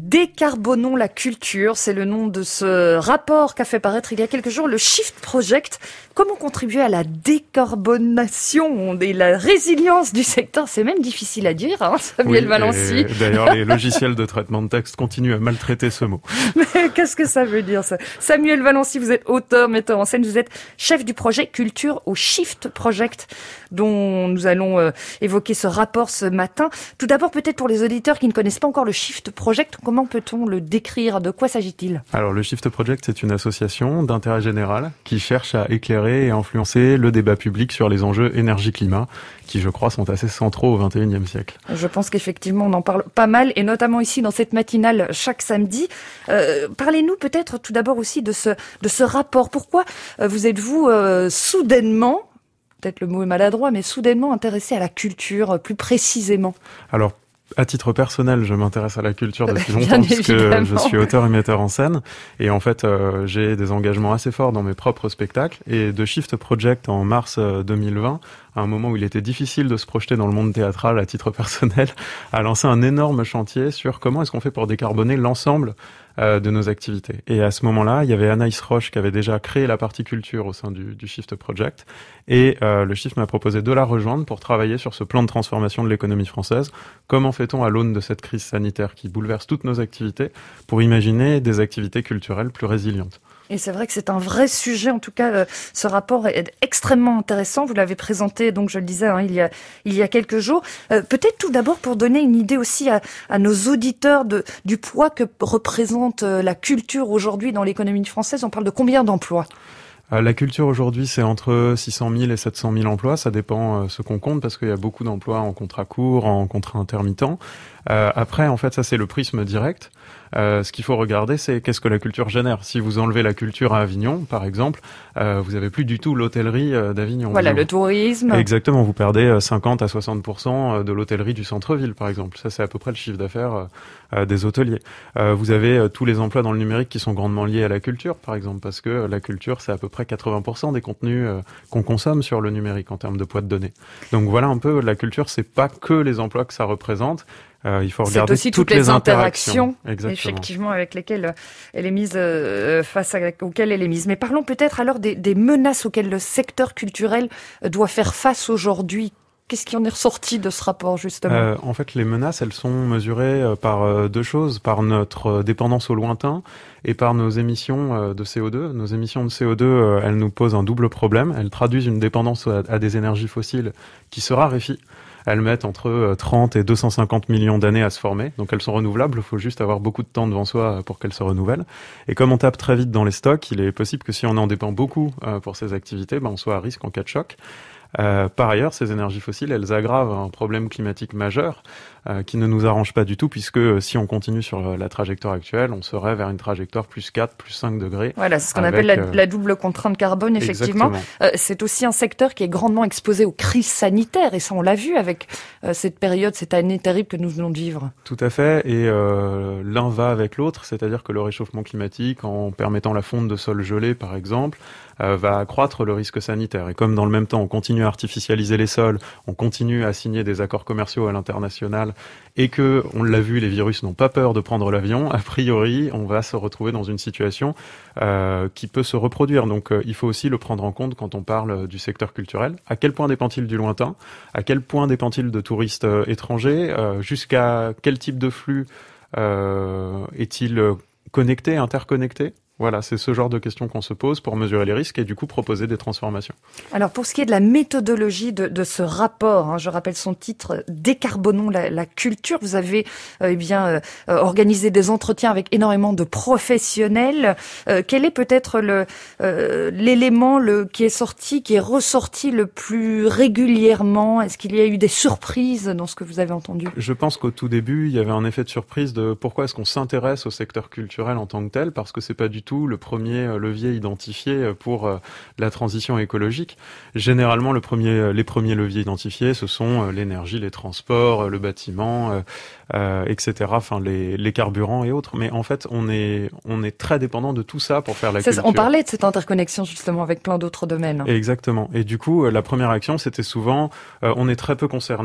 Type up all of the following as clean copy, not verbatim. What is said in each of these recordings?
Décarbonons la culture, c'est le nom de ce rapport qu'a fait paraître il y a quelques jours le Shift Project. Comment contribuer à la décarbonation et la résilience du secteur? C'est même difficile à dire, Samuel Valency. D'ailleurs, les logiciels de traitement de texte continuent à maltraiter ce mot. Mais qu'est-ce que ça veut dire, ça? Samuel Valency, vous êtes auteur, metteur en scène, vous êtes chef du projet Culture au Shift Project, dont nous allons évoquer ce rapport ce matin. Tout d'abord, peut-être pour les auditeurs qui ne connaissent pas encore le Shift Project, comment peut-on le décrire? De quoi s'agit-il? Alors, le Shift Project, c'est une association d'intérêt général qui cherche à éclairer et influencer le débat public sur les enjeux énergie-climat, qui, je crois, sont assez centraux au XXIe siècle. Je pense qu'effectivement, on en parle pas mal, et notamment ici dans cette matinale chaque samedi. Parlez-nous peut-être tout d'abord aussi de ce rapport. Pourquoi vous êtes-vous soudainement, peut-être le mot est maladroit, mais soudainement intéressé à la culture, plus précisément? Alors, à titre personnel, je m'intéresse à la culture depuis longtemps puisque je suis auteur et metteur en scène. Et en fait, j'ai des engagements assez forts dans mes propres spectacles. Et The Shift Project, en mars 2020, à un moment où il était difficile de se projeter dans le monde théâtral à titre personnel, a lancé un énorme chantier sur comment est-ce qu'on fait pour décarboner l'ensemble de nos activités. Et à ce moment-là, il y avait Anaïs Roche qui avait déjà créé la partie culture au sein du Shift Project. Et le Shift m'a proposé de la rejoindre pour travailler sur ce plan de transformation de l'économie française. Comment fait-on à l'aune de cette crise sanitaire qui bouleverse toutes nos activités pour imaginer des activités culturelles plus résilientes? Et c'est vrai que c'est un vrai sujet. En tout cas, ce rapport est extrêmement intéressant. Vous l'avez présenté, donc je le disais, il y a quelques jours. Peut-être tout d'abord pour donner une idée aussi à nos auditeurs du poids que représente la culture aujourd'hui dans l'économie française. On parle de combien d'emplois? La culture aujourd'hui, c'est entre 600 000 et 700 000 emplois. Ça dépend ce qu'on compte parce qu'il y a beaucoup d'emplois en contrat court, en contrat intermittent. Après, en fait, ça c'est le prisme direct. Ce qu'il faut regarder, c'est qu'est-ce que la culture génère. Si vous enlevez la culture à Avignon, par exemple, vous avez plus du tout l'hôtellerie d'Avignon. Voilà, le tourisme. Exactement, vous perdez 50 à 60% de l'hôtellerie du centre-ville, par exemple. Ça, c'est à peu près le chiffre d'affaires des hôteliers. Vous avez tous les emplois dans le numérique qui sont grandement liés à la culture, par exemple, parce que la culture, c'est à peu près 80% des contenus qu'on consomme sur le numérique en termes de poids de données. Donc voilà un peu, la culture, c'est pas que les emplois que ça représente. Il faut regarder aussi toutes les interactions effectivement, avec lesquelles elle est mise, auxquelles elle est mise. Mais parlons peut-être alors des menaces auxquelles le secteur culturel doit faire face aujourd'hui. Qu'est-ce qui en est ressorti de ce rapport, justement? En fait, les menaces, elles sont mesurées par deux choses, par notre dépendance au lointain et par nos émissions de CO2. Nos émissions de CO2, elles nous posent un double problème. Elles traduisent une dépendance à des énergies fossiles qui se raréfient. Elles mettent entre 30 et 250 millions d'années à se former. Donc elles sont renouvelables, il faut juste avoir beaucoup de temps devant soi pour qu'elles se renouvellent. Et comme on tape très vite dans les stocks, il est possible que si on en dépend beaucoup pour ces activités, on soit à risque en cas de choc. Par ailleurs, ces énergies fossiles, elles aggravent un problème climatique majeur qui ne nous arrange pas du tout, puisque si on continue sur la trajectoire actuelle, on serait vers une trajectoire plus 4, plus 5 degrés. Voilà, c'est ce qu'on appelle la double contrainte carbone, effectivement. C'est aussi un secteur qui est grandement exposé aux crises sanitaires, et ça on l'a vu avec cette période, cette année terrible que nous venons de vivre. Tout à fait, et l'un va avec l'autre, c'est-à-dire que le réchauffement climatique, en permettant la fonte de sols gelés par exemple, va accroître le risque sanitaire. Et comme dans le même temps, on continue à artificialiser les sols, on continue à signer des accords commerciaux à l'international, et que, on l'a vu, les virus n'ont pas peur de prendre l'avion, a priori, on va se retrouver dans une situation qui peut se reproduire. Donc il faut aussi le prendre en compte quand on parle du secteur culturel. À quel point dépend-il du lointain? À quel point dépend-il de touristes étrangers? Jusqu'à quel type de flux est-il connecté, interconnecté? Voilà, c'est ce genre de questions qu'on se pose pour mesurer les risques et du coup proposer des transformations. Alors pour ce qui est de la méthodologie de ce rapport, je rappelle son titre, Décarbonons la culture. Vous avez organisé des entretiens avec énormément de professionnels. Quel est peut-être l'élément qui est ressorti le plus régulièrement? Est-ce qu'il y a eu des surprises dans ce que vous avez entendu? Je pense qu'au tout début, il y avait un effet de surprise de pourquoi est-ce qu'on s'intéresse au secteur culturel en tant que tel, parce que c'est pas du tout le premier levier identifié pour la transition écologique. Généralement, les premiers leviers identifiés, ce sont l'énergie, les transports, le bâtiment, etc. Enfin, les carburants et autres. Mais en fait, on est très dépendant de tout ça pour faire la culture. On parlait de cette interconnexion justement avec plein d'autres domaines. Exactement. Et du coup, la première action, c'était souvent, on est très peu concerné.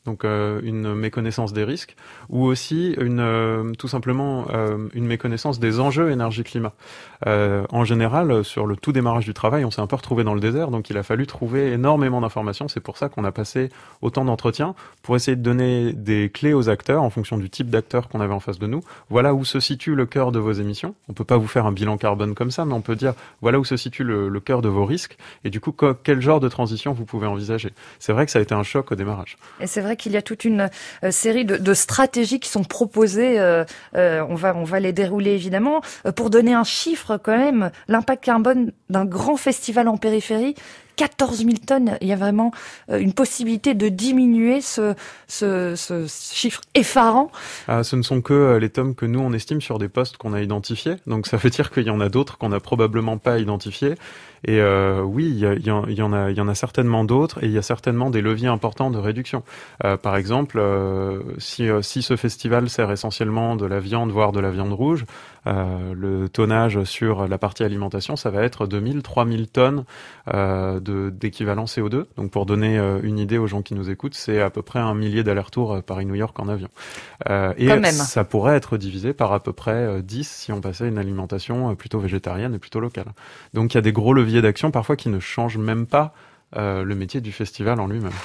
donc une méconnaissance des risques, ou aussi tout simplement une méconnaissance des enjeux énergie-climat. En général, sur le tout démarrage du travail, on s'est un peu retrouvé dans le désert, donc il a fallu trouver énormément d'informations. C'est pour ça qu'on a passé autant d'entretiens pour essayer de donner des clés aux acteurs en fonction du type d'acteur qu'on avait en face de nous. Voilà où se situe le cœur de vos émissions. On peut pas vous faire un bilan carbone comme ça, mais on peut dire voilà où se situe le cœur de vos risques et du coup quel genre de transition vous pouvez envisager. C'est vrai que ça a été un choc au démarrage. Et c'est vrai qu'il y a toute une série de stratégies qui sont proposées. On va les dérouler évidemment. Pour donner un chiffre quand même, l'impact carbone d'un grand festival en périphérie, 14 000 tonnes, il y a vraiment une possibilité de diminuer ce chiffre effarant. Ce ne sont que les tomes que nous on estime sur des postes qu'on a identifiés, donc ça veut dire qu'il y en a d'autres qu'on n'a probablement pas identifiés. Et oui, il y en a certainement d'autres, et il y a certainement des leviers importants de réduction. Par exemple, si ce festival sert essentiellement de la viande, voire de la viande rouge, le tonnage sur la partie alimentation, ça va être 2000-3000 tonnes d'équivalent CO2. Donc pour donner une idée aux gens qui nous écoutent, c'est à peu près 1 millier d'allers-retours Paris-New York en avion. Et ça pourrait être divisé par à peu près 10 si on passait à une alimentation plutôt végétarienne et plutôt locale. Donc il y a des gros leviers d'action parfois qui ne changent même pas le métier du festival en lui-même.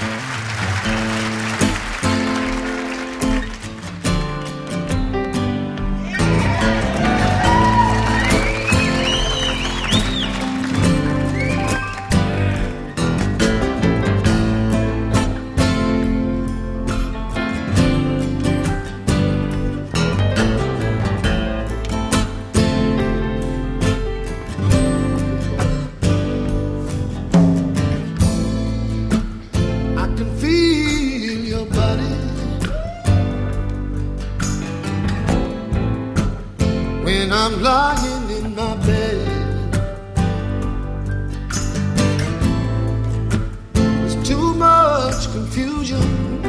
I'm lying in my bed. There's too much confusion.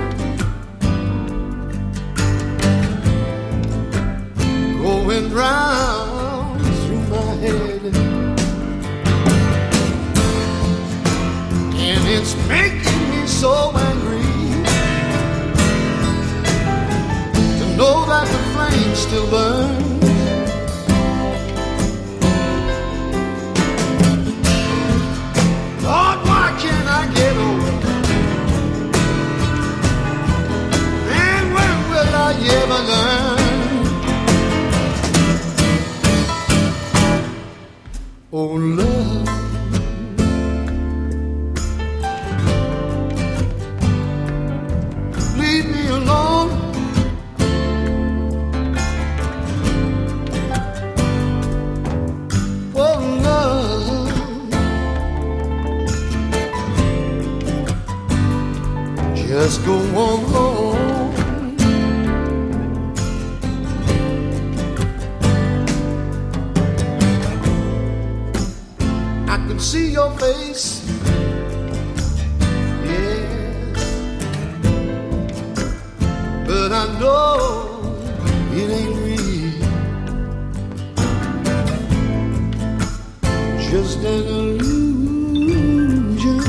Going round through my head, and it's making me so angry to know that the flame still burns. Ever learn? Oh love, leave me alone. Oh love, just go on home. See your face, yes, but I know it ain't real, just an illusion,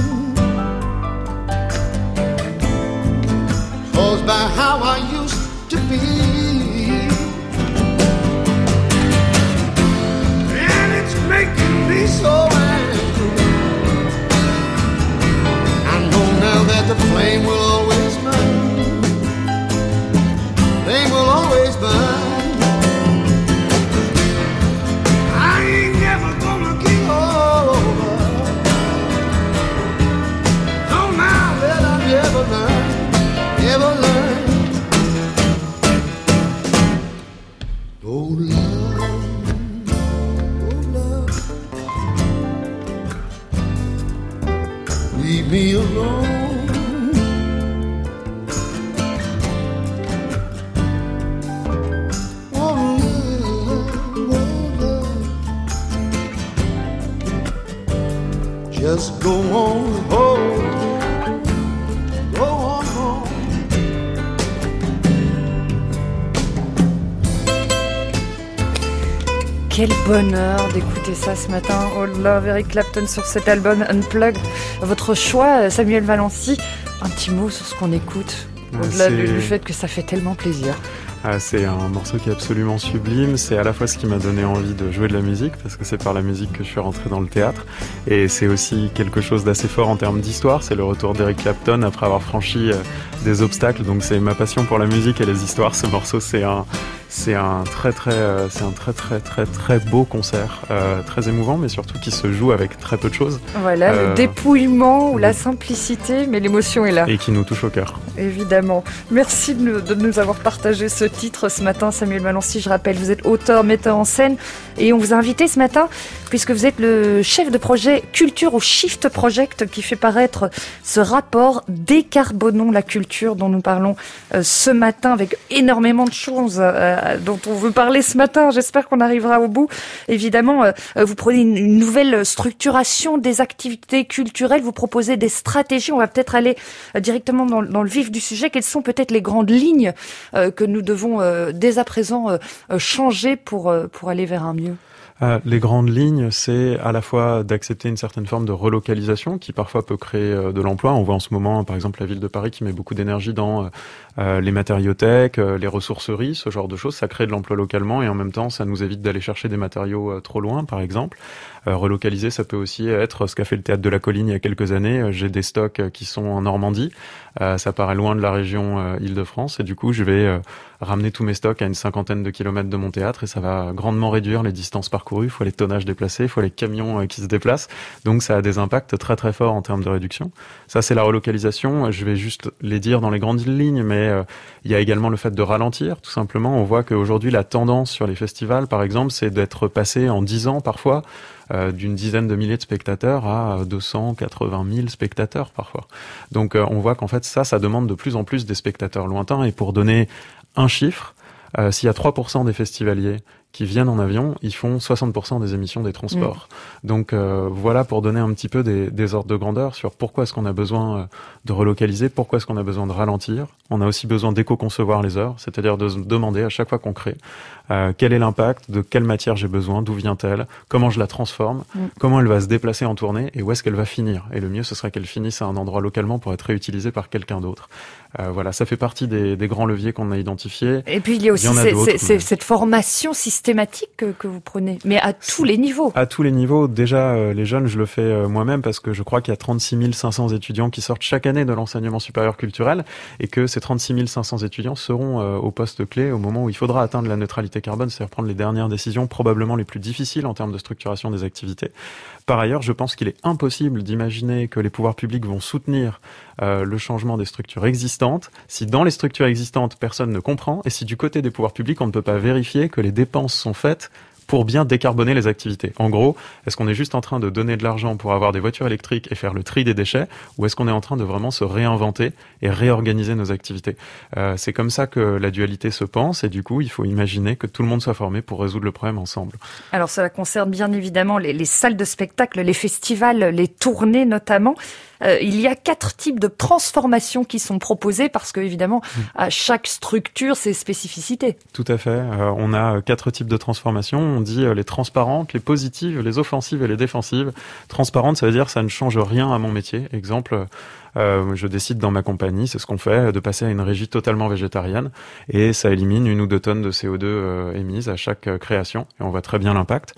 caused by how I used to be, and it's making me so that the flame will always burn. Flame will always burn. I ain't never gonna give over. No, now that I've ever learned. Oh love, leave me alone. Just go on home, go on home. Quel bonheur d'écouter ça ce matin. Oh love, Eric Clapton sur cet album Unplugged. Votre choix, Samuel Valency, Un petit mot sur ce qu'on écoute, au-delà du fait que ça fait tellement plaisir. C'est un morceau qui est absolument sublime. C'est à la fois ce qui m'a donné envie de jouer de la musique, parce que c'est par la musique que je suis rentré dans le théâtre. Et c'est aussi quelque chose d'assez fort en termes d'histoire. C'est le retour d'Eric Clapton après avoir franchi des obstacles. Donc c'est ma passion pour la musique et les histoires. Ce morceau, c'est un très beau concert, très émouvant, mais surtout qui se joue avec très peu de choses. Voilà, le dépouillement ou la simplicité, mais l'émotion est là. Et qui nous touche au cœur. Évidemment. Merci de nous avoir partagé ce titre ce matin, Samuel Malancy. Je rappelle, vous êtes auteur, metteur en scène, et on vous a invité ce matin, puisque vous êtes le chef de projet Culture au Shift Project, qui fait paraître ce rapport Décarbonons la culture dont nous parlons ce matin, avec énormément de choses dont on veut parler ce matin. J'espère qu'on arrivera au bout. Évidemment, vous prenez une nouvelle structuration des activités culturelles, vous proposez des stratégies. On va peut-être aller directement dans le vif du sujet. Quelles sont peut-être les grandes lignes que nous devons dès à présent changer pour aller vers un mieux? Les grandes lignes, c'est à la fois d'accepter une certaine forme de relocalisation qui parfois peut créer de l'emploi. On voit en ce moment, par exemple, la ville de Paris qui met beaucoup d'énergie dans les matériothèques, les ressourceries, ce genre de choses. Ça crée de l'emploi localement et en même temps, ça nous évite d'aller chercher des matériaux trop loin, par exemple. Relocaliser, ça peut aussi être ce qu'a fait le Théâtre de la Colline il y a quelques années. J'ai des stocks qui sont en Normandie. Ça paraît loin de la région Île-de-France et du coup, je vais ramener tous mes stocks à une 50aine de kilomètres de mon théâtre et ça va grandement réduire les distances parcourues. Il faut les tonnages déplacés, il faut les camions qui se déplacent. Donc ça a des impacts très très forts en termes de réduction. Ça, c'est la relocalisation. Je vais juste les dire dans les grandes lignes, mais il y a également le fait de ralentir. Tout simplement, on voit qu'aujourd'hui, la tendance sur les festivals, par exemple, c'est d'être passé en 10 ans parfois d'une dizaine de milliers de spectateurs à 280 000 spectateurs parfois. Donc on voit qu'en fait ça demande de plus en plus des spectateurs lointains. Et pour donner un chiffre, s'il y a 3% des festivaliers qui viennent en avion, ils font 60% des émissions des transports. Donc voilà pour donner un petit peu des ordres de grandeur sur pourquoi est-ce qu'on a besoin de relocaliser, pourquoi est-ce qu'on a besoin de ralentir. On a aussi besoin d'éco-concevoir les heures, c'est-à-dire de se demander à chaque fois qu'on crée quel est l'impact, de quelle matière j'ai besoin, d'où vient-elle, comment je la transforme, comment elle va se déplacer en tournée et où est-ce qu'elle va finir. Et le mieux, ce serait qu'elle finisse à un endroit localement pour être réutilisée par quelqu'un d'autre. Voilà, ça fait partie des grands leviers qu'on a identifiés. Et puis il y a aussi cette formation systématique que vous prenez, mais à tous les niveaux. À tous les niveaux. Déjà, les jeunes, je le fais moi-même parce que je crois qu'il y a 36 500 étudiants qui sortent chaque année de l'enseignement supérieur culturel et que ces 36 500 étudiants seront au poste clé au moment où il faudra atteindre la neutralité carbone, c'est-à-dire prendre les dernières décisions probablement les plus difficiles en termes de structuration des activités. Par ailleurs, je pense qu'il est impossible d'imaginer que les pouvoirs publics vont soutenir le changement des structures existantes si dans les structures existantes, personne ne comprend et si du côté des pouvoirs publics, on ne peut pas vérifier que les dépenses sont faites pour bien décarboner les activités. En gros, est-ce qu'on est juste en train de donner de l'argent pour avoir des voitures électriques et faire le tri des déchets, ou est-ce qu'on est en train de vraiment se réinventer et réorganiser nos activités? C'est comme ça que la dualité se pense, et du coup, il faut imaginer que tout le monde soit formé pour résoudre le problème ensemble. Alors, ça concerne bien évidemment les salles de spectacle, les festivals, les tournées notamment. Il y a 4 types de transformations qui sont proposées parce que, évidemment, à chaque structure, ses spécificités. Tout à fait. On a 4 types de transformations. On dit les transparentes, les positives, les offensives et les défensives. Transparente, ça veut dire ça ne change rien à mon métier. Exemple, je décide dans ma compagnie, c'est ce qu'on fait, de passer à une régie totalement végétarienne et ça élimine 1 ou 2 tonnes de CO2 émises à chaque création et on voit très bien l'impact.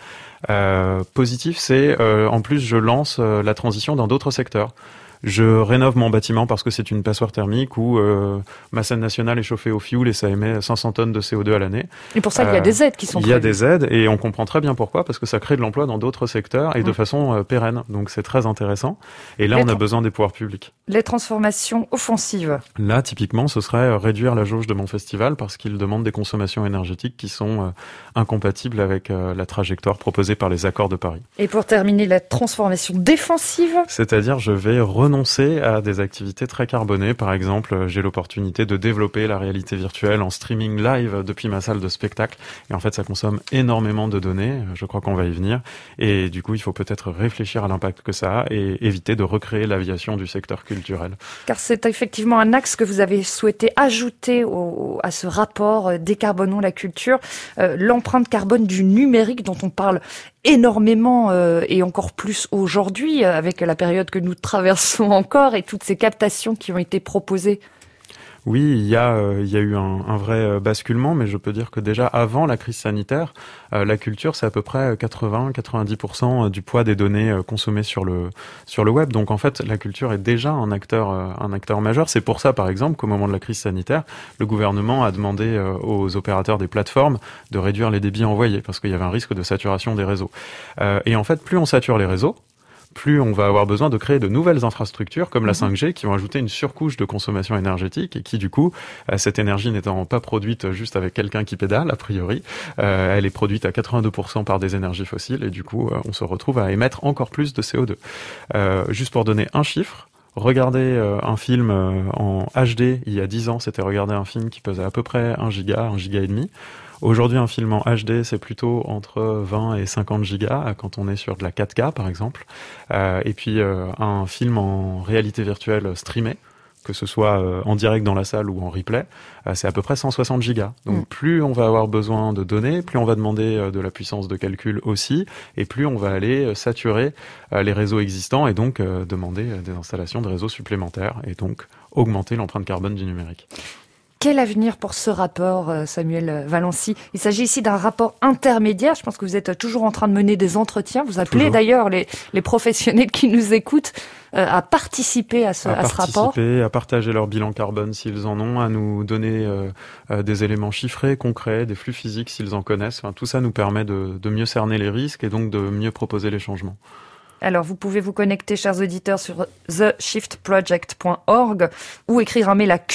Positif, c'est en plus je lance la transition dans d'autres secteurs. Je rénove mon bâtiment parce que c'est une passoire thermique où ma scène nationale est chauffée au fioul et ça émet 500 tonnes de CO2 à l'année. Et pour ça, il y a des aides qui sont prévues. Il y a des aides et on comprend très bien pourquoi, parce que ça crée de l'emploi dans d'autres secteurs et de façon pérenne. Donc c'est très intéressant. Et là, on a besoin des pouvoirs publics. Les transformations offensives. Là, typiquement, ce serait réduire la jauge de mon festival parce qu'il demande des consommations énergétiques qui sont incompatibles avec la trajectoire proposée par les accords de Paris. Et pour terminer, la transformation défensive. C'est-à-dire, je vais renoncer à des activités très carbonées. Par exemple, j'ai l'opportunité de développer la réalité virtuelle en streaming live depuis ma salle de spectacle. Et en fait, ça consomme énormément de données. Je crois qu'on va y venir. Et du coup, il faut peut-être réfléchir à l'impact que ça a et éviter de recréer l'aviation du secteur culturel. Car c'est effectivement un axe que vous avez souhaité ajouter à ce rapport Décarbonons la culture, l'empreinte carbone du numérique dont on parle énormément et encore plus aujourd'hui avec la période que nous traversons encore et toutes ces captations qui ont été proposées. Oui, il y a eu un vrai basculement, mais je peux dire que déjà avant la crise sanitaire, la culture, c'est à peu près 80-90% du poids des données consommées sur le web. Donc en fait, la culture est déjà un acteur majeur. C'est pour ça, par exemple, qu'au moment de la crise sanitaire, le gouvernement a demandé aux opérateurs des plateformes de réduire les débits envoyés, parce qu'il y avait un risque de saturation des réseaux. Et en fait, plus on sature les réseaux, plus on va avoir besoin de créer de nouvelles infrastructures comme la 5G qui vont ajouter une surcouche de consommation énergétique et qui du coup, cette énergie n'étant pas produite juste avec quelqu'un qui pédale a priori, elle est produite à 82% par des énergies fossiles et du coup on se retrouve à émettre encore plus de CO2. Juste pour donner un chiffre, regarder un film en HD il y a 10 ans, c'était regarder un film qui pesait à peu près 1 giga et demi. Aujourd'hui, un film en HD, c'est plutôt entre 20 et 50 gigas quand on est sur de la 4K, par exemple. Et puis, un film en réalité virtuelle streamé, que ce soit en direct dans la salle ou en replay, c'est à peu près 160 gigas. Donc, plus on va avoir besoin de données, plus on va demander de la puissance de calcul aussi, et plus on va aller saturer les réseaux existants et donc demander des installations de réseaux supplémentaires et donc augmenter l'empreinte carbone du numérique. Quel avenir pour ce rapport, Samuel Valency? Il s'agit ici d'un rapport intermédiaire. Je pense que vous êtes toujours en train de mener des entretiens. Vous appelez d'ailleurs les professionnels qui nous écoutent à participer à ce rapport. À partager leur bilan carbone s'ils en ont, à nous donner des éléments chiffrés, concrets, des flux physiques s'ils en connaissent. Enfin, tout ça nous permet de mieux cerner les risques et donc de mieux proposer les changements. Alors, vous pouvez vous connecter, chers auditeurs, sur theshiftproject.org ou écrire un mail à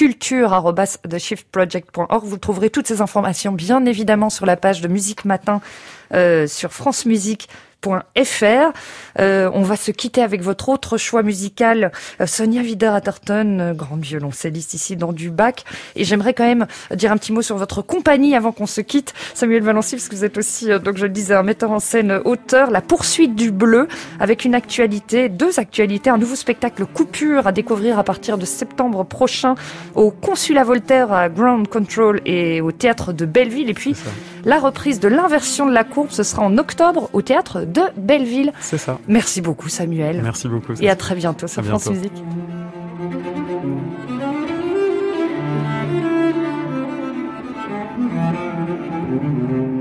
culture@theshiftproject.org. Vous trouverez toutes ces informations, bien évidemment, sur la page de Musique Matin sur francemusique.fr. On va se quitter avec votre autre choix musical, Sonia Wider-Atherton, grande violoncelliste ici dans du bac. Et j'aimerais quand même dire un petit mot sur votre compagnie avant qu'on se quitte, Samuel Valency, parce que vous êtes aussi, donc je le disais, un metteur en scène, auteur, La Poursuite du Bleu, avec une actualité, 2 actualités, un nouveau spectacle Coupure à découvrir à partir de septembre prochain au Consulat Voltaire à Ground Control et au Théâtre de Belleville. Et puis, la reprise de L'Inversion de la courbe, ce sera en octobre au Théâtre de Belleville. C'est ça. Merci beaucoup, Samuel. Merci beaucoup. Et à très bientôt sur France Musique. Thank you.